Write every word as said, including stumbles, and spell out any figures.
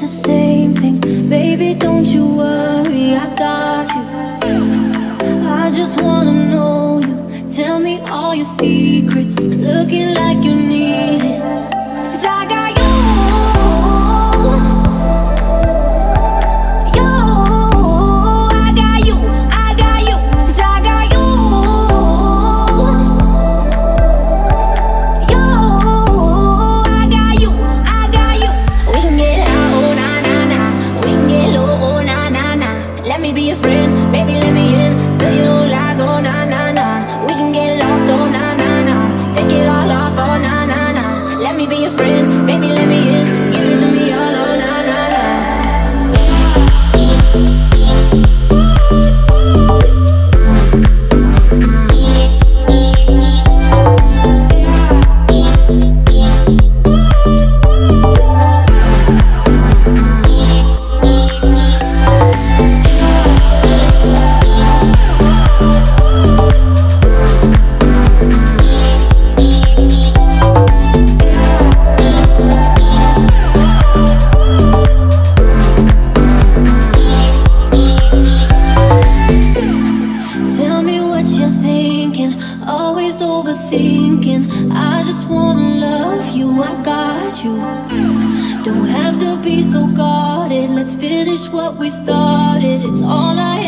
the same thing. Baby, don't you worry, I got you. I just wanna know you. Tell me all your secrets. Looking like you need it. 'Cause I got you. You, I got you. I got you. 'Cause I got you. You, I got you. I got you. We can get high, oh na na na. We can get low, oh na na na. Let me be your friend, baby, let me in. Tell you no lies, oh na na na. We can get lost, oh na na na. Take it all off, oh na na na. Let me be your friend, baby, let me in. Give it to me all, oh na na na. Tell me what you're thinking, always overthinking. I just wanna love you, I got you. Don't have to be so guarded, let's finish what we started. It's all I